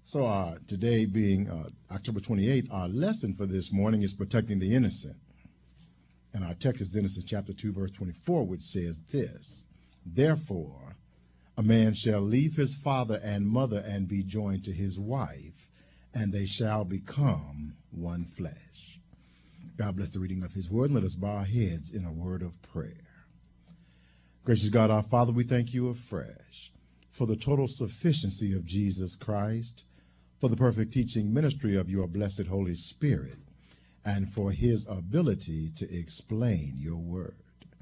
So today being October 28th, our lesson for this morning is protecting the innocent. And our text is Genesis chapter 2, verse 24, which says this: Therefore, a man shall leave his father and mother and be joined to his wife, and they shall become one flesh. God bless the reading of his word, and let us bow our heads in a word of prayer. Gracious God, our Father, we thank you afresh for the total sufficiency of Jesus Christ, for the perfect teaching ministry of your blessed Holy Spirit, and for his ability to explain your word.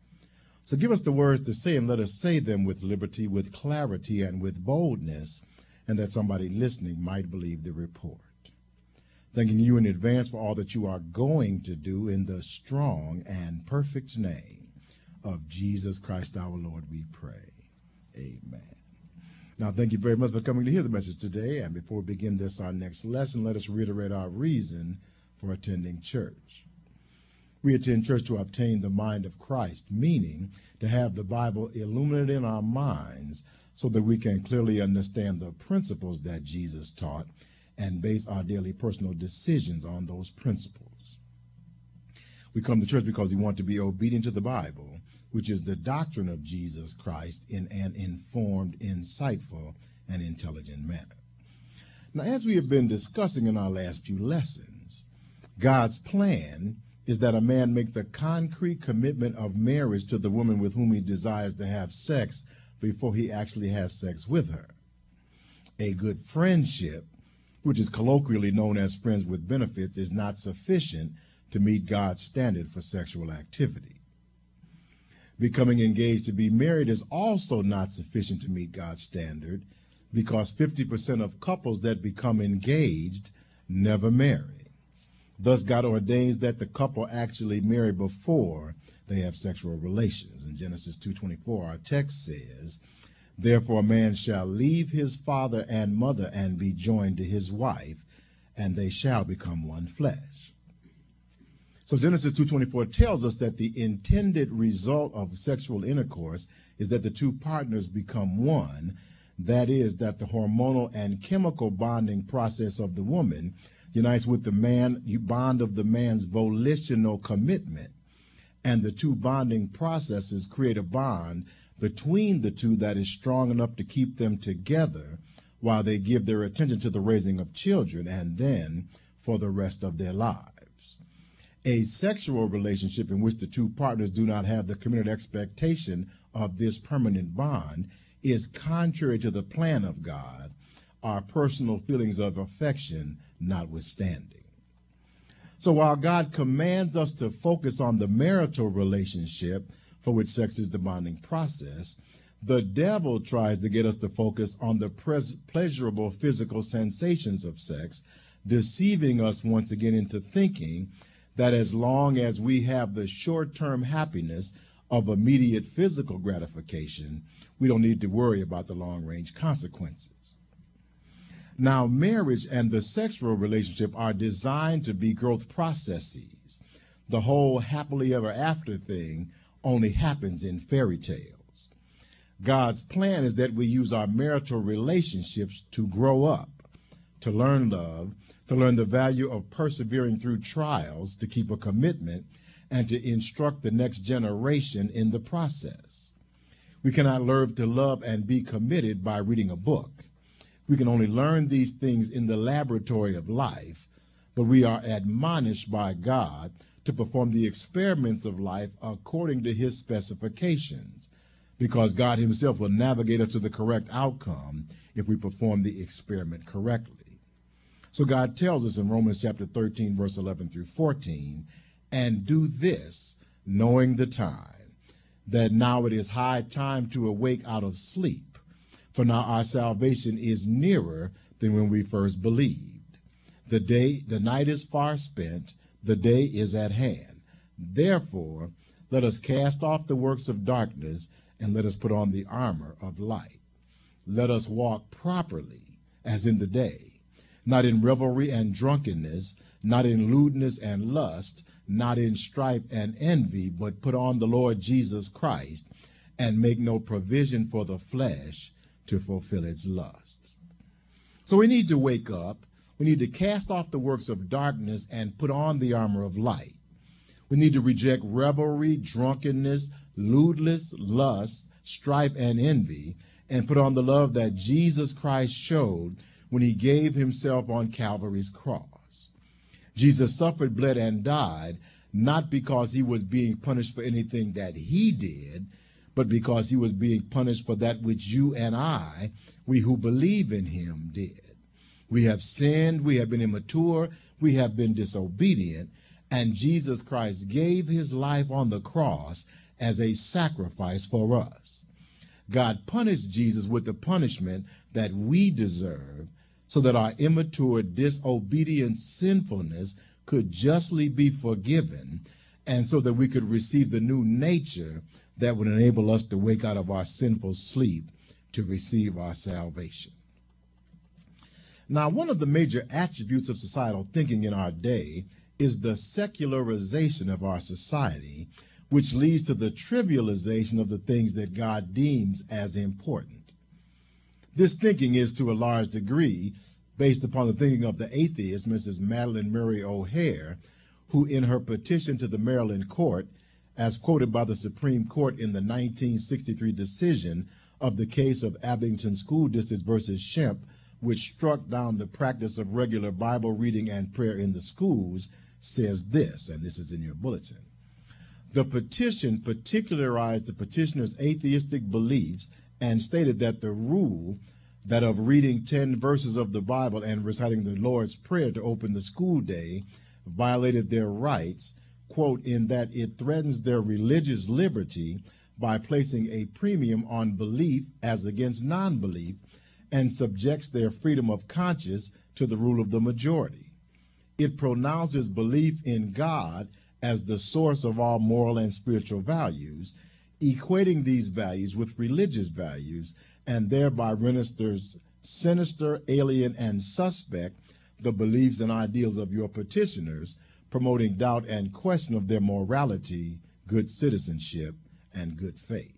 So give us the words to say, and let us say them with liberty, with clarity, and with boldness, and that somebody listening might believe the report. Thanking you in advance for all that you are going to do, in the strong and perfect name of Jesus Christ our Lord, we pray. Amen. Now, thank you very much for coming to hear the message today. And before we begin our next lesson, let us reiterate our reason for attending church. We attend church to obtain the mind of Christ, meaning to have the Bible illuminated in our minds so that we can clearly understand the principles that Jesus taught and base our daily personal decisions on those principles. We come to church because we want to be obedient to the Bible, which is the doctrine of Jesus Christ, in an informed, insightful, and intelligent manner. Now, as we have been discussing in our last few lessons, God's plan is that a man make the concrete commitment of marriage to the woman with whom he desires to have sex before he actually has sex with her. A good friendship, which is colloquially known as friends with benefits, is not sufficient to meet God's standard for sexual activity. Becoming engaged to be married is also not sufficient to meet God's standard, because 50% of couples that become engaged never marry. Thus, God ordains that the couple actually marry before they have sexual relations. In Genesis 2:24, our text says, Therefore a man shall leave his father and mother and be joined to his wife, and they shall become one flesh. So Genesis 2:24 tells us that the intended result of sexual intercourse is that the two partners become one. That is, that the hormonal and chemical bonding process of the woman unites with the bond of the man's volitional commitment, and the two bonding processes create a bond between the two that is strong enough to keep them together while they give their attention to the raising of children and then for the rest of their lives. A sexual relationship in which the two partners do not have the committed expectation of this permanent bond is contrary to the plan of God, our personal feelings of affection notwithstanding. So while God commands us to focus on the marital relationship, for which sex is the bonding process, the devil tries to get us to focus on the pleasurable physical sensations of sex, deceiving us once again into thinking that as long as we have the short-term happiness of immediate physical gratification, we don't need to worry about the long-range consequences. Now, marriage and the sexual relationship are designed to be growth processes. The whole happily ever after thing only happens in fairy tales. God's plan is that we use our marital relationships to grow up, to learn love, to learn the value of persevering through trials, to keep a commitment, and to instruct the next generation in the process. We cannot learn to love and be committed by reading a book. We can only learn these things in the laboratory of life, but we are admonished by God to perform the experiments of life according to his specifications, because God himself will navigate us to the correct outcome if we perform the experiment correctly. So God tells us in Romans chapter 13, verse 11 through 14, and do this, knowing the time, that now it is high time to awake out of sleep. For now our salvation is nearer than when we first believed. The night is far spent, the day is at hand. Therefore, let us cast off the works of darkness, and let us put on the armor of light. Let us walk properly, as in the day, not in revelry and drunkenness, not in lewdness and lust, not in strife and envy, but put on the Lord Jesus Christ, and make no provision for the flesh to fulfill its lusts. So we need to wake up. We need to cast off the works of darkness and put on the armor of light. We need to reject revelry, drunkenness, lewdness, lust, strife, and envy, and put on the love that Jesus Christ showed when he gave himself on Calvary's cross. Jesus suffered, bled, and died, not because he was being punished for anything that he did, but because he was being punished for that which you and I, we who believe in him, did. We have sinned, we have been immature, we have been disobedient, and Jesus Christ gave his life on the cross as a sacrifice for us. God punished Jesus with the punishment that we deserve so that our immature, disobedient sinfulness could justly be forgiven, and so that we could receive the new nature that would enable us to wake out of our sinful sleep to receive our salvation. Now, one of the major attributes of societal thinking in our day is the secularization of our society, which leads to the trivialization of the things that God deems as important. This thinking is, to a large degree, based upon the thinking of the atheist, Mrs. Madeline Murray O'Hair, who in her petition to the Maryland court, as quoted by the Supreme Court in the 1963 decision of the case of Abington School District versus Shemp, which struck down the practice of regular Bible reading and prayer in the schools, says this, and this is in your bulletin. The petition particularized the petitioner's atheistic beliefs and stated that the rule that of reading 10 verses of the Bible and reciting the Lord's Prayer to open the school day violated their rights, quote, in that it threatens their religious liberty by placing a premium on belief as against non-belief and subjects their freedom of conscience to the rule of the majority. It pronounces belief in God as the source of all moral and spiritual values, equating these values with religious values, and thereby renders sinister, alien, and suspect the beliefs and ideals of your petitioners, promoting doubt and question of their morality, good citizenship, and good faith.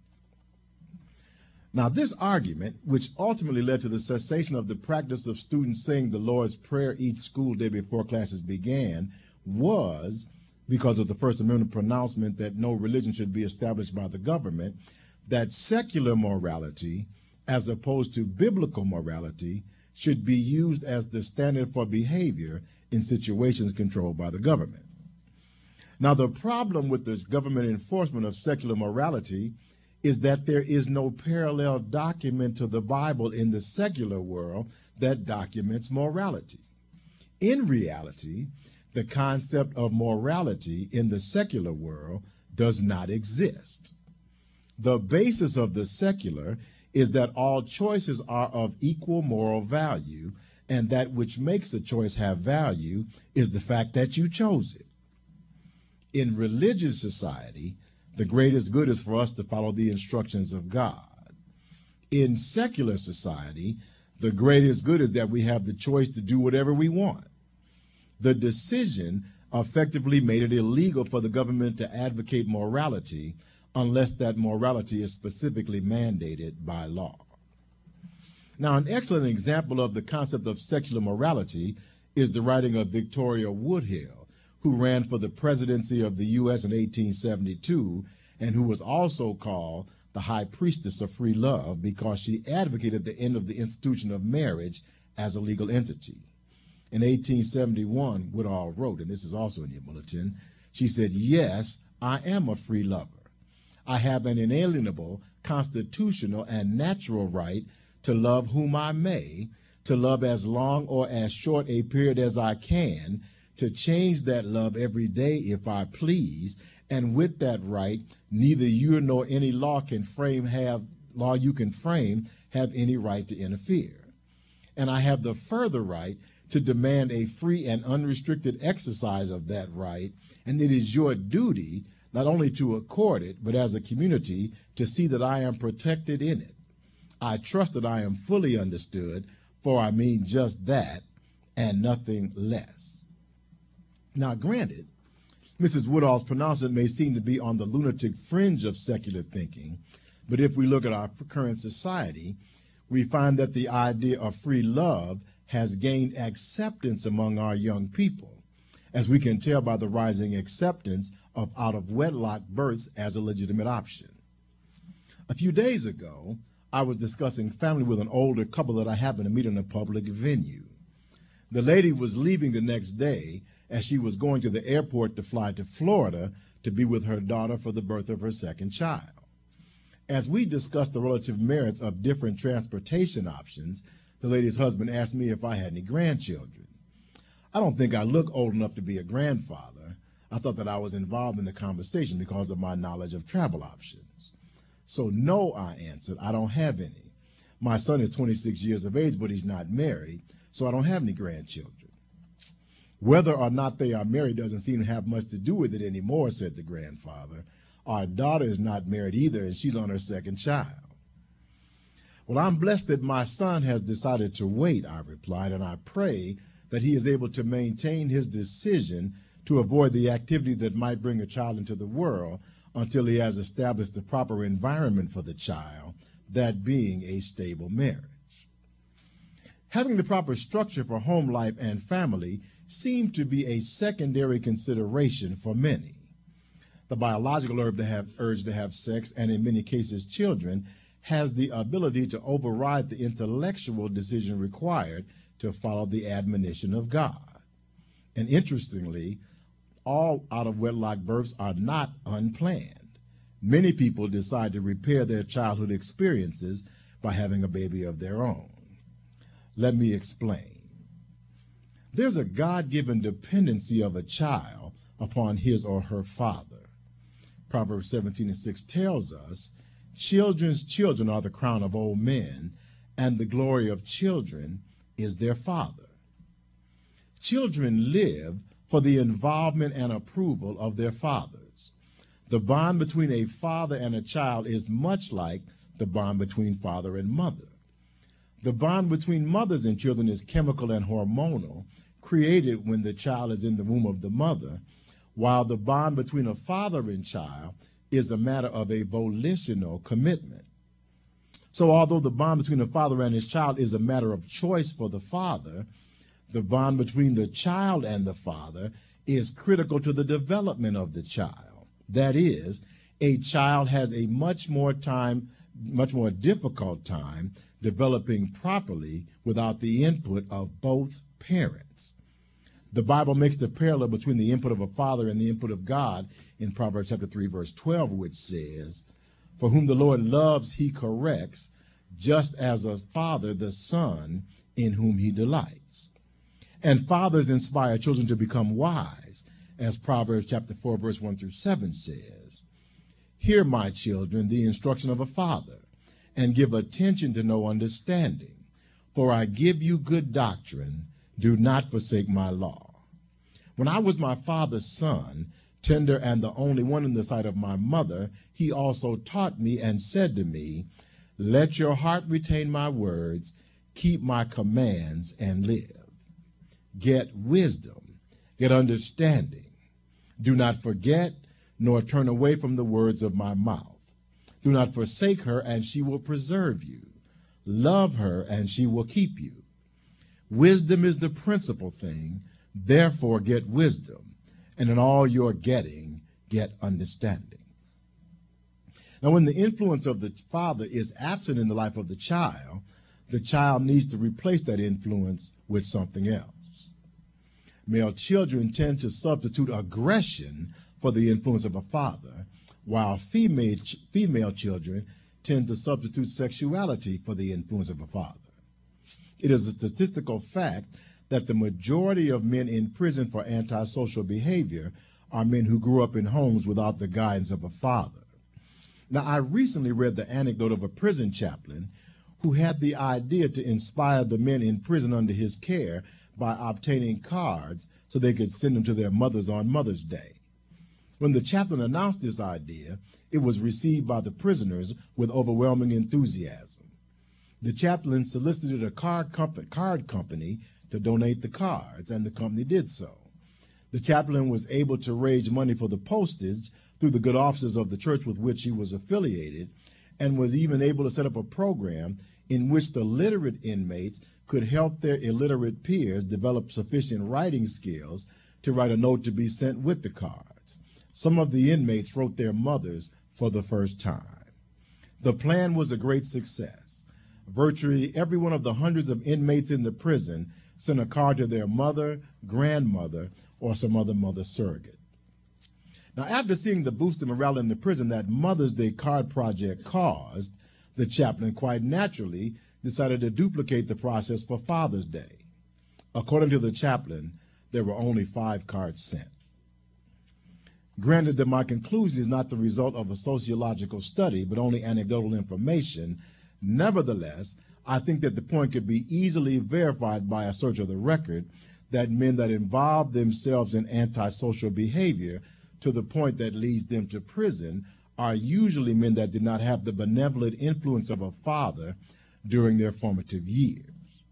Now, this argument, which ultimately led to the cessation of the practice of students saying the Lord's Prayer each school day before classes began, was because of the First Amendment pronouncement that no religion should be established by the government, that secular morality, as opposed to biblical morality, should be used as the standard for behavior in situations controlled by the government. Now, the problem with the government enforcement of secular morality is that there is no parallel document to the Bible in the secular world that documents morality. In reality, the concept of morality in the secular world does not exist. The basis of the secular is that all choices are of equal moral value, and that which makes a choice have value is the fact that you chose it. In religious society, the greatest good is for us to follow the instructions of God. In secular society, the greatest good is that we have the choice to do whatever we want. The decision effectively made it illegal for the government to advocate morality unless that morality is specifically mandated by law. Now, an excellent example of the concept of secular morality is the writing of Victoria Woodhull, who ran for the presidency of the U.S. in 1872 and who was also called the High Priestess of Free Love because she advocated the end of the institution of marriage as a legal entity. In 1871, Woodhull wrote, and this is also in your bulletin, she said, "Yes, I am a free lover. I have an inalienable, constitutional, and natural right to love whom I may, to love as long or as short a period as I can, to change that love every day if I please, and with that right, neither you nor any law you can frame have any right to interfere. And I have the further right to demand a free and unrestricted exercise of that right, and it is your duty not only to accord it, but as a community to see that I am protected in it. I trust that I am fully understood, for I mean just that and nothing less." Now, granted, Mrs. Woodhull's pronouncement may seem to be on the lunatic fringe of secular thinking, but if we look at our current society, we find that the idea of free love has gained acceptance among our young people, as we can tell by the rising acceptance of out-of-wedlock births as a legitimate option. A few days ago, I was discussing family with an older couple that I happened to meet in a public venue. The lady was leaving the next day as she was going to the airport to fly to Florida to be with her daughter for the birth of her second child. As we discussed the relative merits of different transportation options, the lady's husband asked me if I had any grandchildren. I don't think I look old enough to be a grandfather. I thought that I was involved in the conversation because of my knowledge of travel options. So no, I answered, I don't have any. My son is 26 years of age, but he's not married, so I don't have any grandchildren. Whether or not they are married doesn't seem to have much to do with it anymore, said the grandfather. Our daughter is not married either, and she's on her second child. Well, I'm blessed that my son has decided to wait, I replied, and I pray that he is able to maintain his decision to avoid the activity that might bring a child into the world until he has established the proper environment for the child, that being a stable marriage. Having the proper structure for home life and family seemed to be a secondary consideration for many. The biological urge to have sex, and in many cases children, has the ability to override the intellectual decision required to follow the admonition of God. And interestingly, all out-of-wedlock births are not unplanned. Many people decide to repair their childhood experiences by having a baby of their own. Let me explain. There's a God-given dependency of a child upon his or her father. Proverbs 17:6 tells us, children's children are the crown of old men, and the glory of children is their father. Children live for the involvement and approval of their fathers. The bond between a father and a child is much like the bond between father and mother. The bond between mothers and children is chemical and hormonal, created when the child is in the womb of the mother, while the bond between a father and child is a matter of a volitional commitment. So although the bond between a father and his child is a matter of choice for the father, the bond between the child and the father is critical to the development of the child. That is, a child has a much more difficult time developing properly without the input of both parents. The Bible makes the parallel between the input of a father and the input of God in Proverbs chapter 3, verse 12, which says, "For whom the Lord loves, he corrects, just as a father the son in whom he delights." And fathers inspire children to become wise, as Proverbs chapter 4, verse 1 through 7 says, "Hear, my children, the instruction of a father, and give attention to know understanding. For I give you good doctrine, do not forsake my law." When I was my father's son, tender and the only one in the sight of my mother, he also taught me and said to me, "Let your heart retain my words, keep my commands, and live." Get wisdom, get understanding. Do not forget, nor turn away from the words of my mouth. Do not forsake her, and she will preserve you. Love her, and she will keep you. Wisdom is the principal thing, therefore get wisdom, and in all your getting, get understanding. Now, when the influence of the father is absent in the life of the child needs to replace that influence with something else. Male children tend to substitute aggression for the influence of a father, while female children tend to substitute sexuality for the influence of a father. It is a statistical fact that the majority of men in prison for antisocial behavior are men who grew up in homes without the guidance of a father. Now, I recently read the anecdote of a prison chaplain who had the idea to inspire the men in prison under his care by obtaining cards so they could send them to their mothers on Mother's Day. When the chaplain announced this idea, it was received by the prisoners with overwhelming enthusiasm. The chaplain solicited a card company to donate the cards, and the company did so. The chaplain was able to raise money for the postage through the good offices of the church with which he was affiliated, and was even able to set up a program in which the literate inmates could help their illiterate peers develop sufficient writing skills to write a note to be sent with the cards. Some of the inmates wrote their mothers for the first time. The plan was a great success. Virtually every one of the hundreds of inmates in the prison sent a card to their mother, grandmother, or some other mother surrogate. Now, after seeing the boost in morale in the prison that Mother's Day card project caused, the chaplain quite naturally decided to duplicate the process for Father's Day. According to the chaplain, there were only 5 cards sent. Granted that my conclusion is not the result of a sociological study, but only anecdotal information, nevertheless, I think that the point could be easily verified by a search of the record that men that involve themselves in antisocial behavior to the point that leads them to prison are usually men that did not have the benevolent influence of a father during their formative years.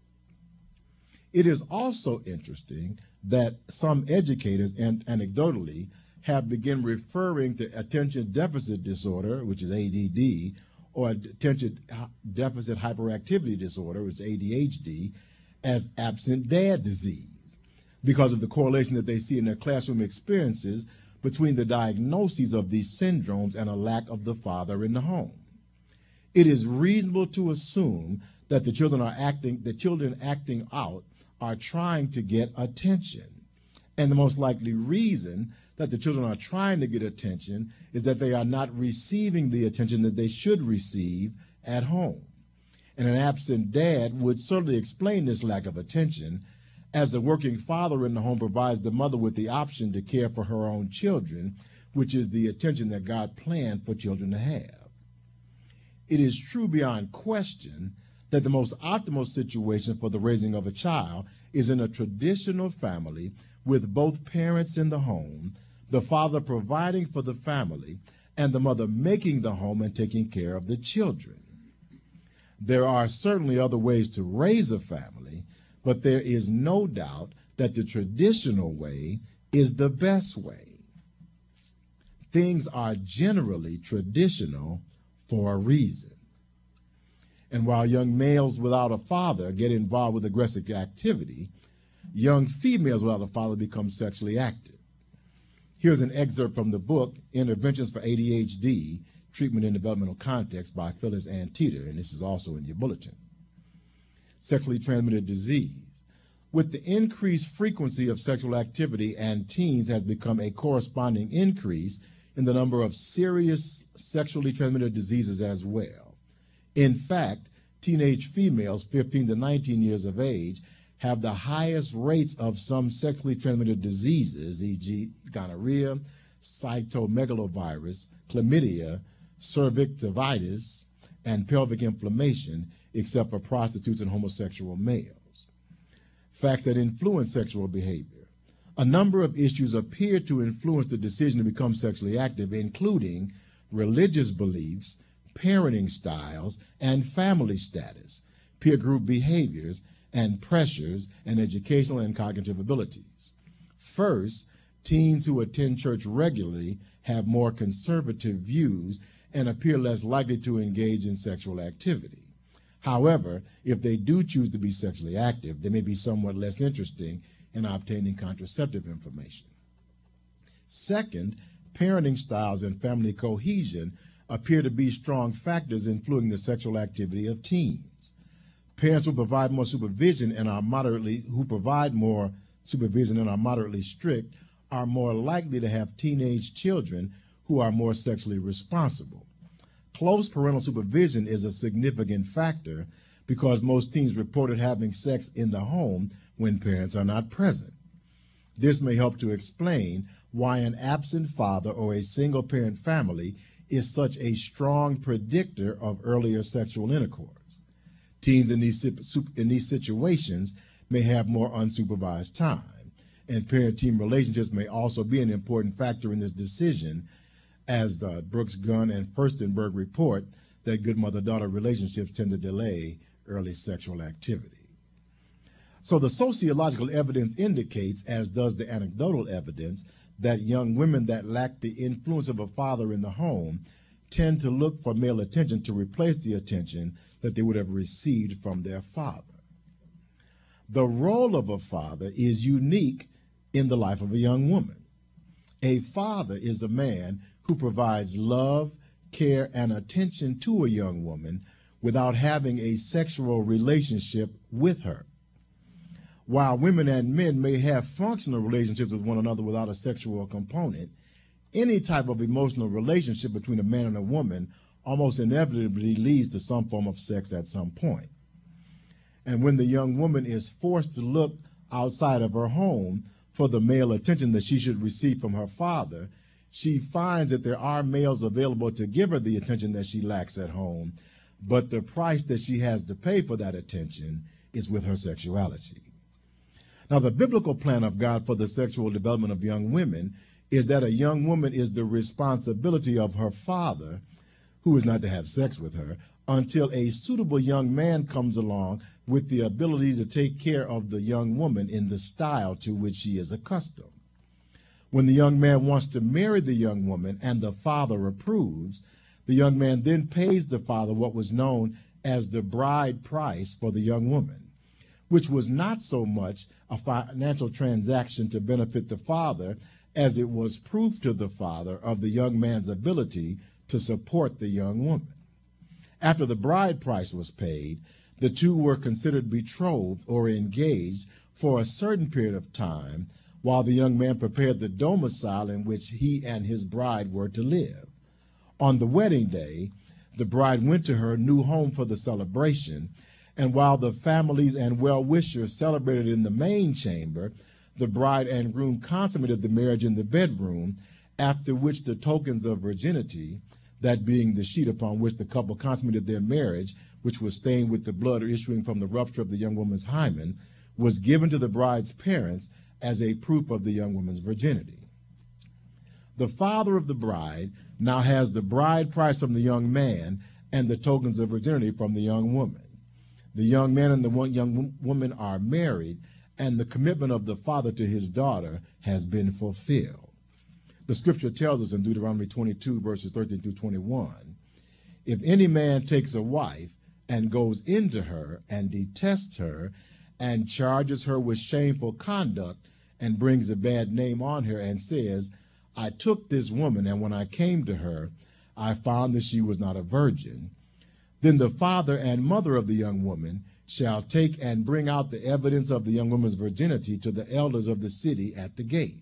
It is also interesting that some educators, and anecdotally, have begun referring to attention deficit disorder, which is ADD, or attention deficit hyperactivity disorder, which is ADHD, as absent dad disease because of the correlation that they see in their classroom experiences between the diagnoses of these syndromes and a lack of the father in the home. It is reasonable to assume that the children acting out are trying to get attention. And the most likely reason that the children are trying to get attention is that they are not receiving the attention that they should receive at home. And an absent dad would certainly explain this lack of attention, as a working father in the home provides the mother with the option to care for her own children, which is the attention that God planned for children to have. It is true beyond question that the most optimal situation for the raising of a child is in a traditional family with both parents in the home, the father providing for the family, and the mother making the home and taking care of the children. There are certainly other ways to raise a family, but there is no doubt that the traditional way is the best way. Things are generally traditional for a reason. And while young males without a father get involved with aggressive activity, young females without a father become sexually active. Here's an excerpt from the book, Interventions for ADHD, Treatment in Developmental Context by Phyllis Ann Teeter, and this is also in your bulletin. Sexually transmitted disease. With the increased frequency of sexual activity and teens has become a corresponding increase in the number of serious sexually transmitted diseases as well. In fact, teenage females 15 to 19 years of age have the highest rates of some sexually transmitted diseases, e.g. gonorrhea, cytomegalovirus, chlamydia, cervicitis, and pelvic inflammation, except for prostitutes and homosexual males. Facts that influence sexual behavior. A number of issues appear to influence the decision to become sexually active, including religious beliefs, parenting styles, and family status, peer group behaviors, and pressures, and educational and cognitive abilities. First, teens who attend church regularly have more conservative views and appear less likely to engage in sexual activity. However, if they do choose to be sexually active, they may be somewhat less interesting in obtaining contraceptive information. Second, parenting styles and family cohesion appear to be strong factors influencing the sexual activity of teens. Parents who provide more supervision and are moderately strict are more likely to have teenage children who are more sexually responsible. Close parental supervision is a significant factor because most teens reported having sex in the home when parents are not present. This may help to explain why an absent father or a single-parent family is such a strong predictor of earlier sexual intercourse. Teens in these situations may have more unsupervised time, and parent-teen relationships may also be an important factor in this decision, as the Brooks, Gunn, and Furstenberg report that good mother-daughter relationships tend to delay early sexual activity. So the sociological evidence indicates, as does the anecdotal evidence, that young women that lack the influence of a father in the home tend to look for male attention to replace the attention that they would have received from their father. The role of a father is unique in the life of a young woman. A father is a man who provides love, care, and attention to a young woman without having a sexual relationship with her. While women and men may have functional relationships with one another without a sexual component, any type of emotional relationship between a man and a woman almost inevitably leads to some form of sex at some point. And when the young woman is forced to look outside of her home for the male attention that she should receive from her father, she finds that there are males available to give her the attention that she lacks at home, but the price that she has to pay for that attention is with her sexuality. Now, the biblical plan of God for the sexual development of young women is that a young woman is the responsibility of her father, who is not to have sex with her, until a suitable young man comes along with the ability to take care of the young woman in the style to which she is accustomed. When the young man wants to marry the young woman and the father approves, the young man then pays the father what was known as the bride price for the young woman, which was not so much a financial transaction to benefit the father as it was proof to the father of the young man's ability to support the young woman. After the bride price was paid, the two were considered betrothed or engaged for a certain period of time while the young man prepared the domicile in which he and his bride were to live. On the wedding day, the bride went to her new home for the celebration, and while the families and well-wishers celebrated in the main chamber, the bride and groom consummated the marriage in the bedroom, after which the tokens of virginity, that being the sheet upon which the couple consummated their marriage, which was stained with the blood issuing from the rupture of the young woman's hymen, was given to the bride's parents as a proof of the young woman's virginity. The father of the bride now has the bride price from the young man and the tokens of virginity from the young woman. The young man and the young woman are married, and the commitment of the father to his daughter has been fulfilled. The scripture tells us in Deuteronomy 22, verses 13 through 21, if any man takes a wife and goes into her and detests her and charges her with shameful conduct and brings a bad name on her and says, I took this woman, and when I came to her, I found that she was not a virgin, then the father and mother of the young woman shall take and bring out the evidence of the young woman's virginity to the elders of the city at the gate.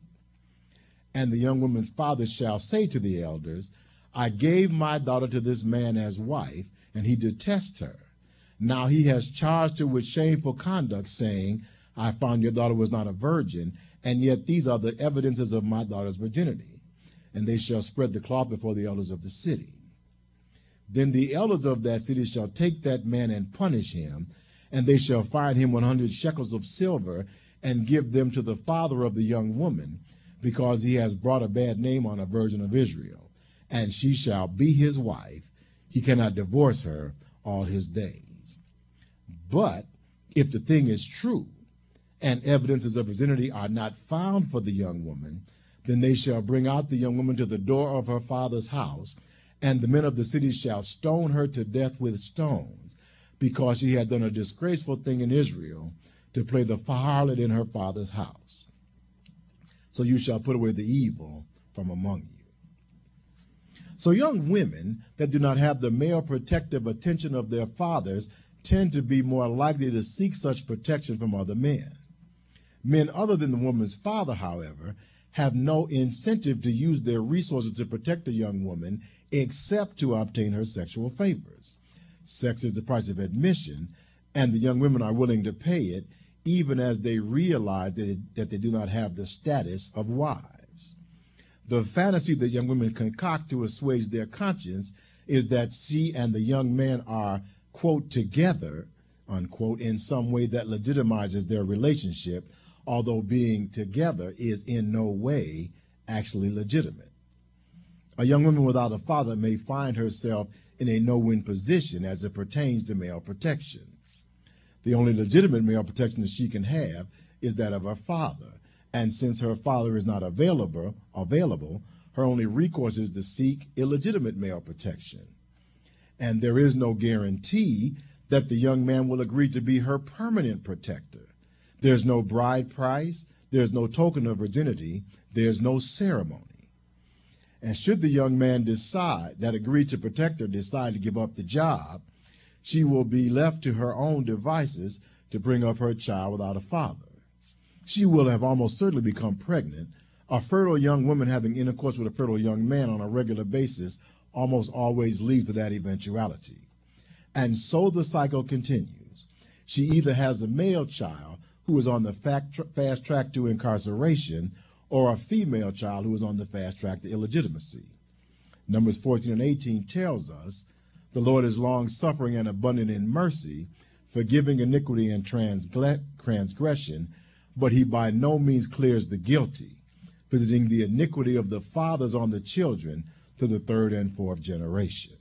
And the young woman's father shall say to the elders, I gave my daughter to this man as wife, and he detests her. Now he has charged her with shameful conduct, saying, I found your daughter was not a virgin, and yet these are the evidences of my daughter's virginity. And they shall spread the cloth before the elders of the city. Then the elders of that city shall take that man and punish him, and they shall fine him 100 shekels of silver, and give them to the father of the young woman, because he has brought a bad name on a virgin of Israel, and she shall be his wife. He cannot divorce her all his days. But if the thing is true, and evidences of virginity are not found for the young woman, then they shall bring out the young woman to the door of her father's house, and the men of the city shall stone her to death with stones, because she had done a disgraceful thing in Israel, to play the harlot in her father's house. So you shall put away the evil from among you. So young women that do not have the male protective attention of their fathers tend to be more likely to seek such protection from other men. Men other than the woman's father, however, have no incentive to use their resources to protect a young woman except to obtain her sexual favors. Sex is the price of admission, and the young women are willing to pay it, even as they realize that they do not have the status of wives. The fantasy that young women concoct to assuage their conscience is that she and the young man are, quote, together, unquote, in some way that legitimizes their relationship, although being together is in no way actually legitimate. A young woman without a father may find herself in a no-win position as it pertains to male protection. The only legitimate male protection that she can have is that of her father, and since her father is not available, her only recourse is to seek illegitimate male protection. And there is no guarantee that the young man will agree to be her permanent protector. There's no bride price. There's no token of virginity. There's no ceremony. And should the young man that agreed to protect her decide to give up the job, she will be left to her own devices to bring up her child without a father. She will have almost certainly become pregnant. A fertile young woman having intercourse with a fertile young man on a regular basis almost always leads to that eventuality. And so the cycle continues. She either has a male child who is on the fast track to incarceration, or a female child who is on the fast track to illegitimacy. Numbers 14 and 18 tells us, the Lord is long-suffering and abundant in mercy, forgiving iniquity and transgression, but he by no means clears the guilty, visiting the iniquity of the fathers on the children to the third and fourth generation.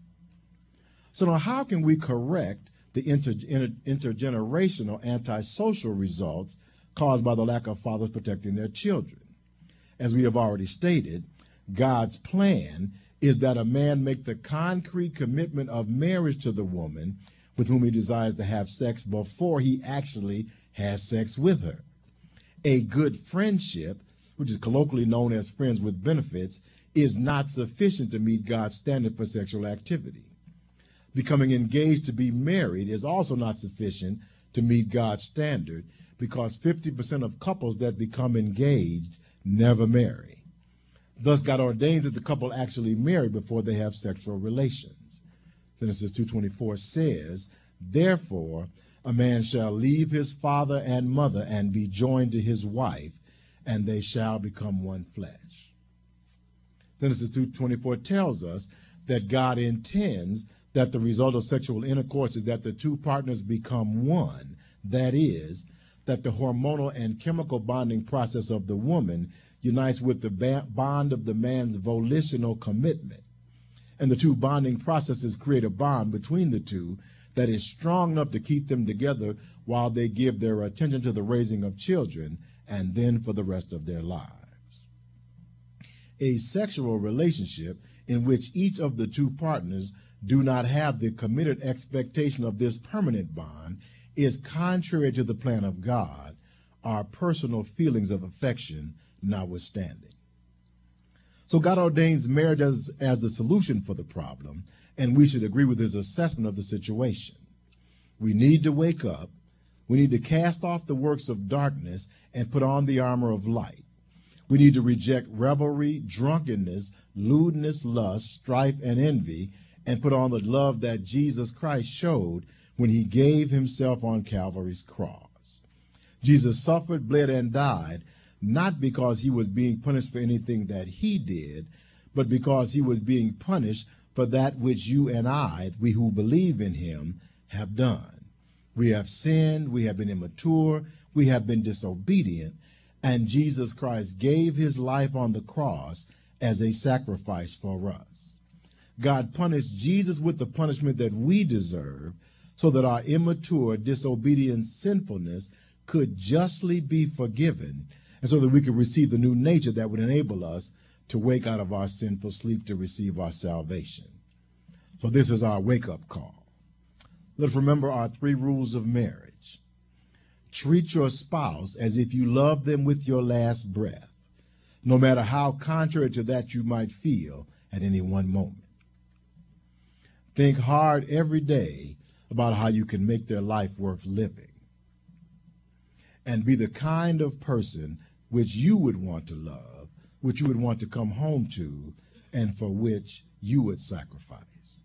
So now how can we correct the intergenerational antisocial results caused by the lack of fathers protecting their children? As we have already stated, God's plan is that a man make the concrete commitment of marriage to the woman with whom he desires to have sex before he actually has sex with her. A good friendship, which is colloquially known as friends with benefits, is not sufficient to meet God's standard for sexual activity. Becoming engaged to be married is also not sufficient to meet God's standard, because 50% of couples that become engaged never marry. Thus, God ordains that the couple actually marry before they have sexual relations. Genesis 2:24 says, therefore, a man shall leave his father and mother and be joined to his wife, and they shall become one flesh. Genesis 2:24 tells us that God intends that the result of sexual intercourse is that the two partners become one. That is, that the hormonal and chemical bonding process of the woman unites with the bond of the man's volitional commitment. And the two bonding processes create a bond between the two that is strong enough to keep them together while they give their attention to the raising of children and then for the rest of their lives. A sexual relationship in which each of the two partners do not have the committed expectation of this permanent bond is contrary to the plan of God, our personal feelings of affection notwithstanding. So God ordains marriage as the solution for the problem, and we should agree with his assessment of the situation. We need to wake up. We need to cast off the works of darkness and put on the armor of light. We need to reject revelry, drunkenness, lewdness, lust, strife, and envy, and put on the love that Jesus Christ showed when he gave himself on Calvary's cross. Jesus suffered, bled, and died, not because he was being punished for anything that he did, but because he was being punished for that which you and I, we who believe in him, have done. We have sinned, we have been immature, we have been disobedient, and Jesus Christ gave his life on the cross as a sacrifice for us. God punished Jesus with the punishment that we deserve so that our immature, disobedient sinfulness could justly be forgiven, and so that we could receive the new nature that would enable us to wake out of our sinful sleep to receive our salvation. So this is our wake-up call. Let's remember our 3 rules of marriage. Treat your spouse as if you love them with your last breath, no matter how contrary to that you might feel at any one moment. Think hard every day about how you can make their life worth living. And be the kind of person which you would want to love, which you would want to come home to, and for which you would sacrifice.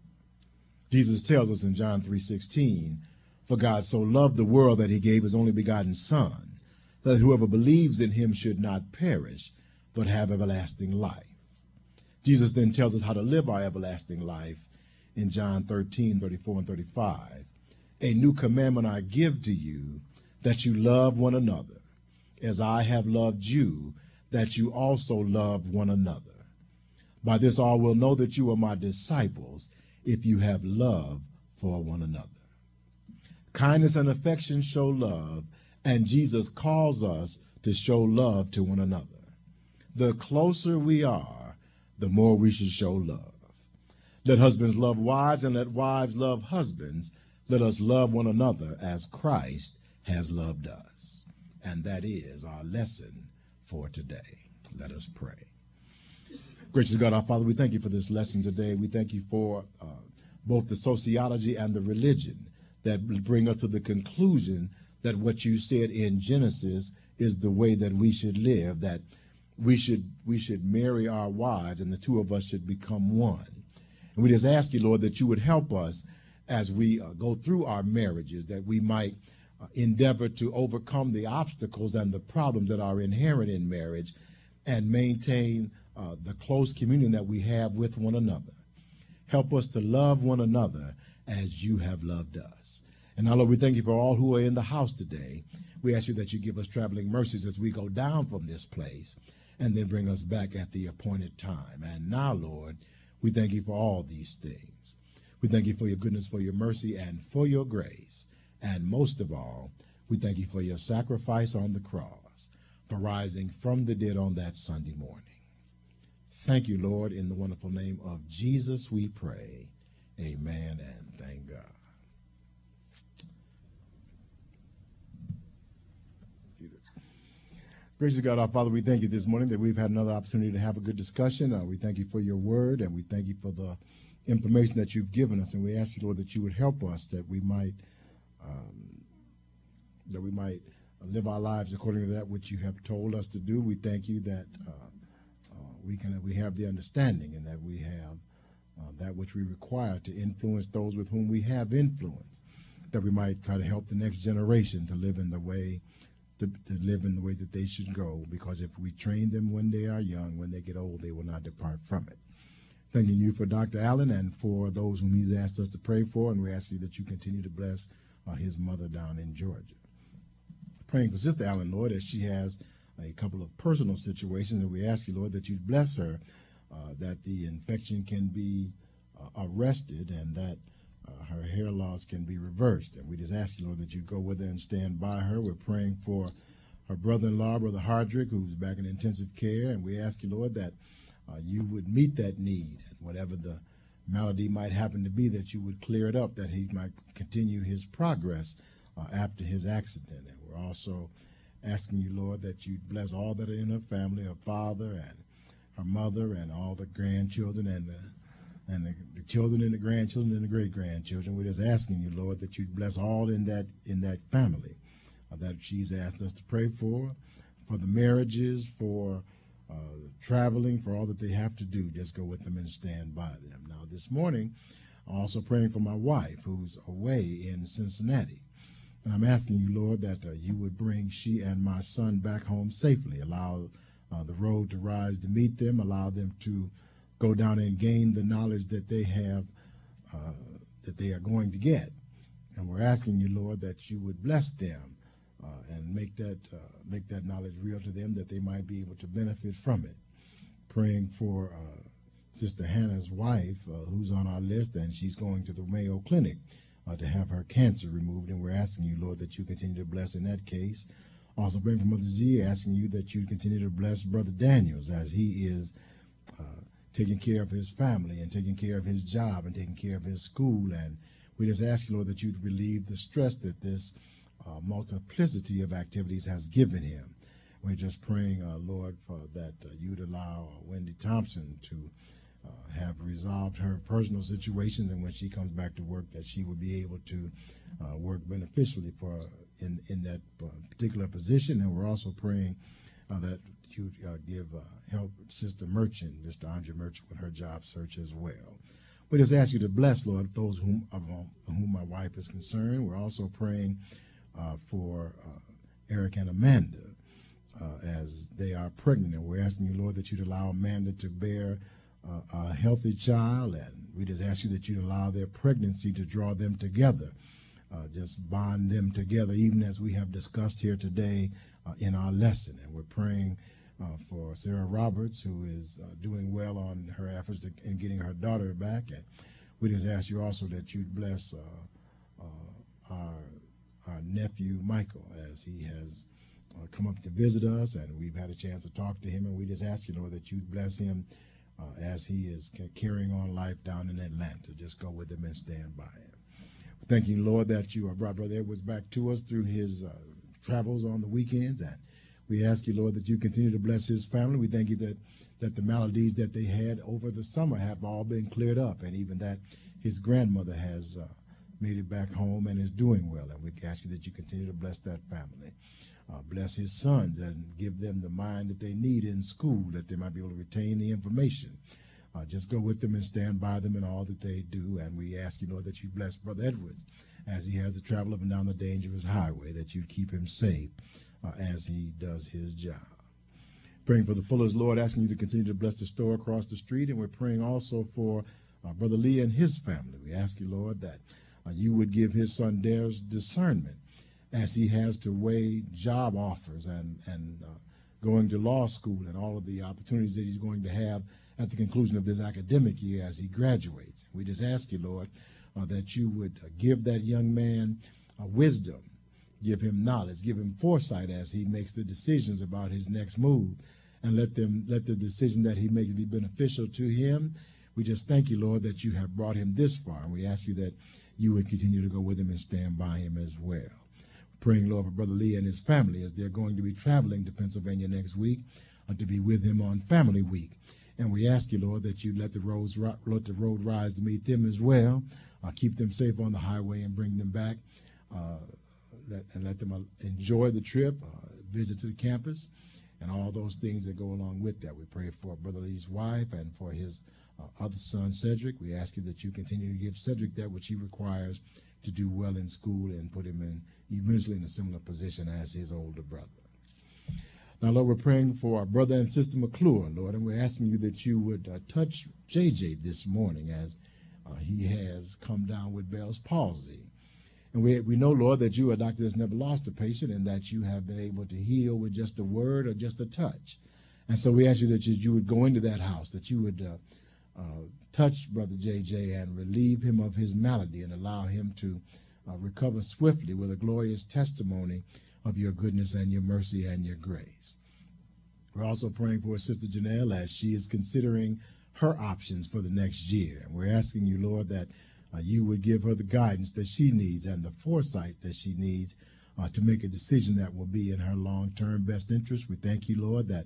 Jesus tells us in John 3:16, for God so loved the world that he gave his only begotten Son, that whoever believes in him should not perish, but have everlasting life. Jesus then tells us how to live our everlasting life in John 13:34 and 35. A new commandment I give to you, that you love one another, as I have loved you, that you also love one another. By this all will know that you are my disciples, if you have love for one another. Kindness and affection show love, and Jesus calls us to show love to one another. The closer we are, the more we should show love. Let husbands love wives, and let wives love husbands. Let us love one another as Christ has loved us. and that is our lesson for today. Let us pray. Gracious God, our Father, we thank you for this lesson today. We thank you for both the sociology and the religion that bring us to the conclusion that what you said in Genesis is the way that we should live, that we should marry our wives and the two of us should become one. And we just ask you, Lord, that you would help us as we go through our marriages, that we might endeavor to overcome the obstacles and the problems that are inherent in marriage and maintain the close communion that we have with one another. Help us to love one another as you have loved us. And now, Lord, we thank you for all who are in the house today. We ask you that you give us traveling mercies as we go down from this place and then bring us back at the appointed time. And now, Lord, we thank you for all these things. We thank you for your goodness, for your mercy, and for your grace. And most of all, we thank you for your sacrifice on the cross, for rising from the dead on that Sunday morning. Thank you, Lord. In the wonderful name of Jesus, we pray. Amen and thank God. Gracious God, our Father, we thank you this morning that we've had another opportunity to have a good discussion. We thank you for your word, and we thank you for the information that you've given us. And we ask you, Lord, that you would help us, that we might live our lives according to that which you have told us to do. We thank you that we have the understanding and that we have that which we require to influence those with whom we have influence, that we might try to help the next generation to live in the way that they should go, because if we train them when they are young, when they get old, they will not depart from it. Thanking you for Dr. Allen and for those whom he's asked us to pray for, and we ask you that you continue to bless his mother down in Georgia. Praying for Sister Allen, Lord, as she has a couple of personal situations, and we ask you, Lord, that you bless her, that the infection can be arrested and that her hair loss can be reversed. And we just ask you, Lord, that you go with her and stand by her. We're praying for her brother-in-law, Brother Hardrick, who's back in intensive care, and we ask you, Lord, that you would meet that need, and whatever the malady might happen to be, that you would clear it up, that he might continue his progress after his accident. And we're also asking you, Lord, that you bless all that are in her family, her father and her mother and all the grandchildren and the children and the grandchildren and the great-grandchildren. We're just asking you, Lord, that you bless all in that family that she's asked us to pray for the marriages, for traveling, for all that they have to do. Just go with them and stand by them. Now, this morning, I'm also praying for my wife, who's away in Cincinnati. And I'm asking you, Lord, that you would bring she and my son back home safely. Allow the road to rise to meet them. Allow them to go down and gain the knowledge that they have, that they are going to get. And we're asking you, Lord, that you would bless them and make that knowledge real to them, that they might be able to benefit from it. Praying for Sister Hannah's wife, who's on our list, and she's going to the Mayo Clinic to have her cancer removed. And we're asking you, Lord, that you continue to bless in that case. Also praying for Mother Z, asking you that you continue to bless Brother Daniels as he is taking care of his family and taking care of his job and taking care of his school. And we just ask you, Lord, that you'd relieve the stress that this multiplicity of activities has given him. We're just praying, Lord, for that you'd allow Wendy Thompson to have resolved her personal situations, and when she comes back to work, that she would be able to work beneficially for in that particular position. And we're also praying that you give help Sister Merchant, Mr. Andre Merchant, with her job search as well. We just ask you to bless, Lord, those of whom my wife is concerned. We're also praying for Eric and Amanda as they are pregnant, and we're asking you, Lord, that you'd allow Amanda to bear a healthy child, and we just ask you that you'd allow their pregnancy to draw them together, just bond them together, even as we have discussed here today in our lesson. And we're praying for Sarah Roberts, who is doing well on her efforts in getting her daughter back, and we just ask you also that you'd bless our nephew Michael as he has come up to visit us, and we've had a chance to talk to him, and we just ask you, Lord, that you'd bless him as he is carrying on life down in Atlanta. Just go with him and stand by him. Thank you, Lord, that you brought Brother Edwards back to us through his travels on the weekends. And we ask you, Lord, that you continue to bless his family. We thank you that the maladies that they had over the summer have all been cleared up, and even that his grandmother has made it back home and is doing well. And we ask you that you continue to bless that family. Bless his sons and give them the mind that they need in school, that they might be able to retain the information. Just go with them and stand by them in all that they do. And we ask you, Lord, that you bless Brother Edwards as he has to travel up and down the dangerous highway, that you keep him safe as he does his job. Praying for the Fullers, Lord, asking you to continue to bless the store across the street. And we're praying also for Brother Lee and his family. We ask you, Lord, that you would give his son Dare's discernment as he has to weigh job offers and going to law school and all of the opportunities that he's going to have at the conclusion of this academic year as he graduates. We just ask you, Lord, that you would give that young man wisdom, give him knowledge, give him foresight as he makes the decisions about his next move, and let the decision that he makes be beneficial to him. We just thank you, Lord, that you have brought him this far, and we ask you that you would continue to go with him and stand by him as well. Praying, Lord, for Brother Lee and his family as they're going to be traveling to Pennsylvania next week to be with him on Family Week. And we ask you, Lord, that you let the road rise to meet them as well. Keep them safe on the highway and bring them back. Let them enjoy the trip, visit to the campus, and all those things that go along with that. We pray for Brother Lee's wife and for his other son, Cedric. We ask you that you continue to give Cedric that which he requires to do well in school and put him eventually in a similar position as his older brother. Now, Lord, we're praying for our brother and sister McClure, Lord, and we're asking you that you would touch JJ this morning as he has come down with Bell's palsy. And we know, Lord, that you are a doctor that's never lost a patient and that you have been able to heal with just a word or just a touch. And so we ask you that you would go into that house, that you would touch Brother JJ and relieve him of his malady and allow him to recover swiftly with a glorious testimony of your goodness and your mercy and your grace. We're also praying for Sister Janelle as she is considering her options for the next year. And we're asking you, Lord, that you would give her the guidance that she needs and the foresight that she needs to make a decision that will be in her long-term best interest. We thank you, Lord, that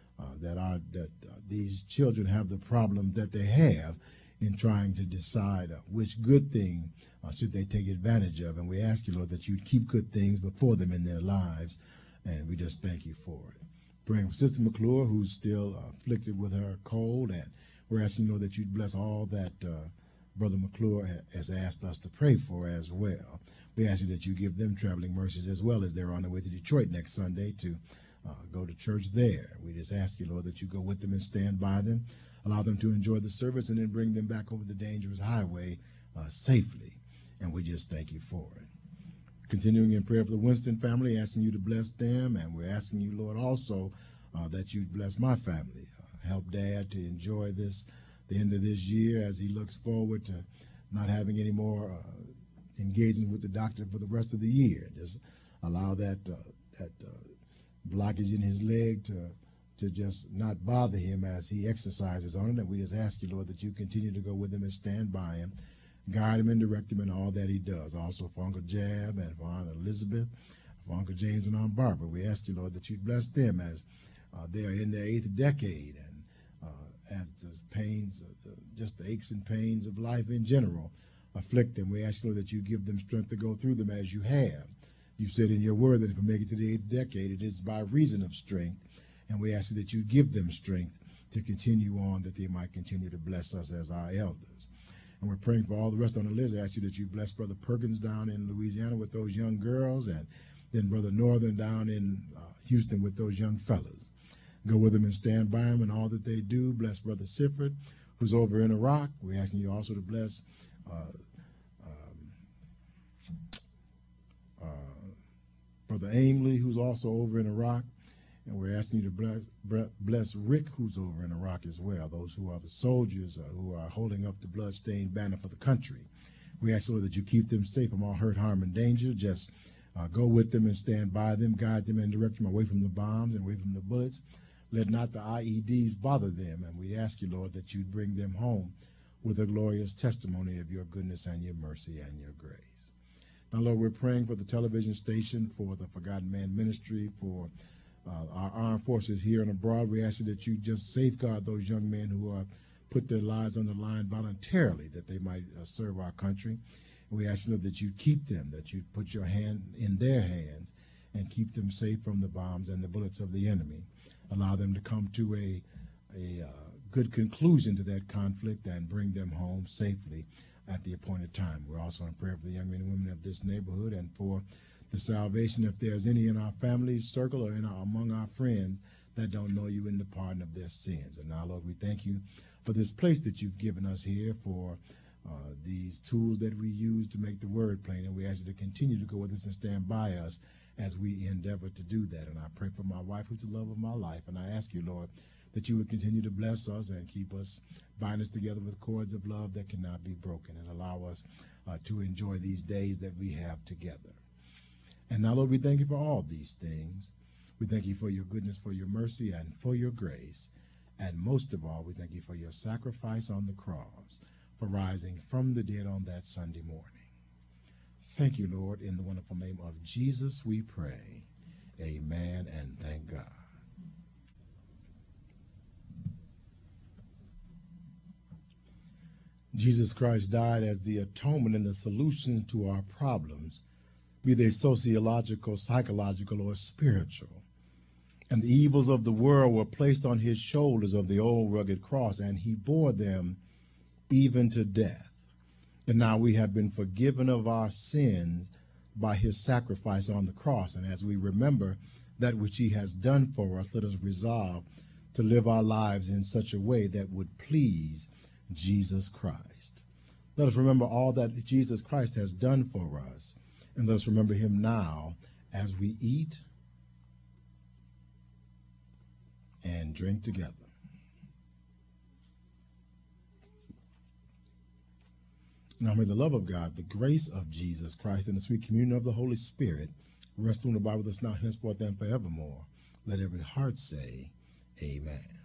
these children have the problem that they have in trying to decide which good thing should they take advantage of. And we ask you, Lord, that you'd keep good things before them in their lives, and we just thank you for it. Praying for Sister McClure, who's still afflicted with her cold, and we're asking, Lord, that you'd bless all that Brother McClure has asked us to pray for as well. We ask you that you give them traveling mercies as well as they're on their way to Detroit next Sunday to go to church there. We just ask you, Lord, that you go with them and stand by them, allow them to enjoy the service, and then bring them back over the dangerous highway safely. And we just thank you for it. Continuing in prayer for the Winston family, asking you to bless them, and we're asking you, Lord, also that you bless my family. Help Dad to enjoy the end of this year as he looks forward to not having any more engagement with the doctor for the rest of the year. Just allow that blockage in his leg to just not bother him as he exercises on it. And we just ask you, Lord, that you continue to go with him and stand by him, guide him and direct him in all that he does. Also for Uncle Jab and for Aunt Elizabeth, for Uncle James and Aunt Barbara, we ask you, Lord, that you bless them as they are in their 8th decade, and as the pains, just the aches and pains of life in general afflict them. We ask you, Lord, that you give them strength to go through them as you have. You said in your word that if we make it to the 8th decade, it is by reason of strength. And we ask you that you give them strength to continue on, that they might continue to bless us as our elders. And we're praying for all the rest on the list. I ask you that you bless Brother Perkins down in Louisiana with those young girls, and then Brother Northern down in Houston with those young fellas. Go with them and stand by them in all that they do. Bless Brother Sifford, who's over in Iraq. We're asking you also to bless Brother Aimley, who's also over in Iraq. And we're asking you to bless Rick, who's over in Iraq as well, those who are the soldiers who are holding up the bloodstained banner for the country. We ask, Lord, that you keep them safe from all hurt, harm, and danger. Just go with them and stand by them, guide them and direct them away from the bombs and away from the bullets. Let not the IEDs bother them. And we ask you, Lord, that you'd bring them home with a glorious testimony of your goodness and your mercy and your grace. Now, Lord, we're praying for the television station, for the Forgotten Man Ministry, for our armed forces here and abroad. We ask you that you just safeguard those young men who are put their lives on the line voluntarily, that they might serve our country. And we ask you that you keep them, that you put your hand in their hands and keep them safe from the bombs and the bullets of the enemy. Allow them to come to a good conclusion to that conflict and bring them home safely at the appointed time. We're also in prayer for the young men and women of this neighborhood and for the salvation, if there's any in our family circle or among our friends that don't know you, in the pardon of their sins. And now, Lord, we thank you for this place that you've given us here, for these tools that we use to make the word plain. And we ask you to continue to go with us and stand by us as we endeavor to do that. And I pray for my wife, who's the love of my life. And I ask you, Lord, that you would continue to bless us and keep us, bind us together with cords of love that cannot be broken, and allow us to enjoy these days that we have together. And now, Lord, we thank you for all these things. We thank you for your goodness, for your mercy, and for your grace. And most of all, we thank you for your sacrifice on the cross, for rising from the dead on that Sunday morning. Thank you, Lord. In the wonderful name of Jesus, we pray. Amen, and thank God. Jesus Christ died as the atonement and the solution to our problems, be they sociological, psychological, or spiritual. And the evils of the world were placed on his shoulders of the old rugged cross, and he bore them even to death. And now we have been forgiven of our sins by his sacrifice on the cross. And as we remember that which he has done for us, let us resolve to live our lives in such a way that would please Jesus Christ. Let us remember all that Jesus Christ has done for us, and let us remember him now as we eat and drink together. Now may the love of God, the grace of Jesus Christ, and the sweet communion of the Holy Spirit rest on the Bible with us now, henceforth, and forevermore. Let every heart say, Amen.